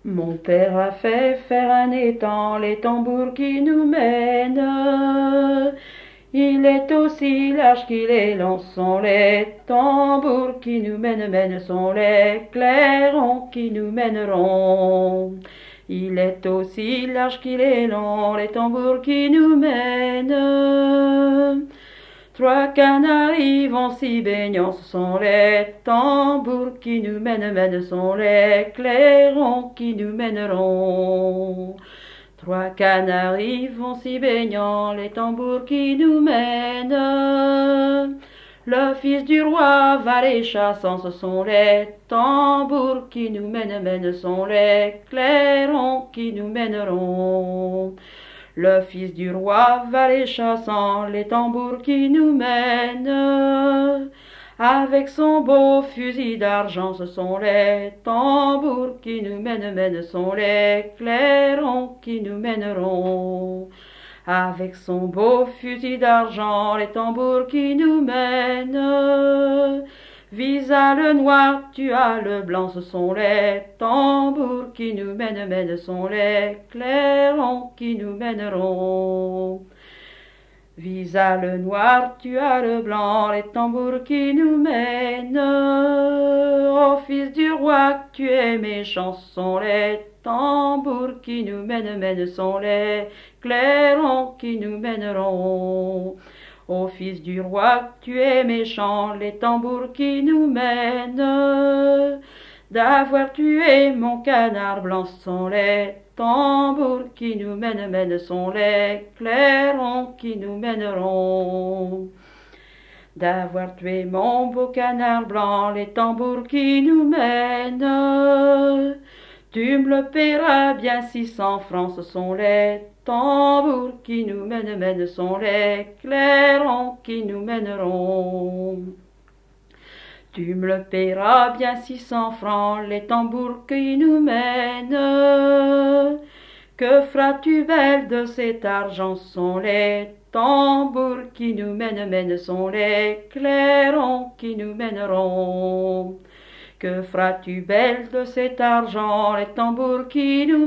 Mon père a fait faire un étang, les tambours qui nous mènent. Il est aussi large qu'il est long, sont les tambours qui nous mènent, sont les clairons qui nous mèneront. Il est aussi large qu'il est long, les tambours qui nous mènent. Trois canaris vont s'y baignant, ce sont les tambours qui nous mènent, sont les clairons qui nous mèneront. Trois canaris vont s'y baignant, les tambours qui nous mènent. Le fils du roi va les chassant, ce sont les tambours qui nous mènent, sont les clairons qui nous mèneront. Le fils du roi va les chassant, les tambours qui nous mènent. Avec son beau fusil d'argent, ce sont les tambours qui nous mènent, sont les clairons qui nous mèneront. Avec son beau fusil d'argent, les tambours qui nous mènent. Visa le noir, tu as le blanc, ce sont les tambours qui nous mènent, sont les clairons qui nous mèneront. Visa le noir, tu as le blanc, les tambours qui nous mènent. Ô fils du roi, tu es méchant, ce sont les tambours qui nous mènent, sont les clairons qui nous mèneront. Ô fils du roi, tu es méchant, les tambours qui nous mènent. D'avoir tué mon canard blanc, ce sont les tambours qui nous mènent, sont les clairons qui nous mèneront. D'avoir tué mon beau canard blanc, les tambours qui nous mènent. Tu me le paieras bien 600 francs, ce sont les tambours qui nous mènent, sont les clairons qui nous mèneront. Tu me le paieras bien 600 francs, les tambours qui nous mènent. Que feras-tu belle de cet argent, sont les tambours qui nous mènent, sont les clairons qui nous mèneront. Que feras-tu belle de cet argent, les tambours qui nous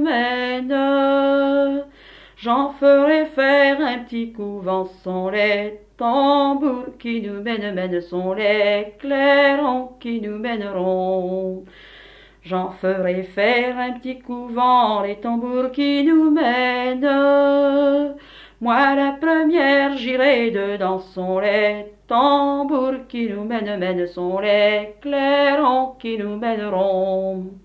mènent? J'en ferai faire un petit couvent, sont les tambours qui nous mènent, sont les clairons qui nous mèneront. J'en ferai faire un petit couvent, les tambours qui nous mènent. Moi la première j'irai dedans, sont les tambours qui nous mènent, sont les clairons qui nous mèneront.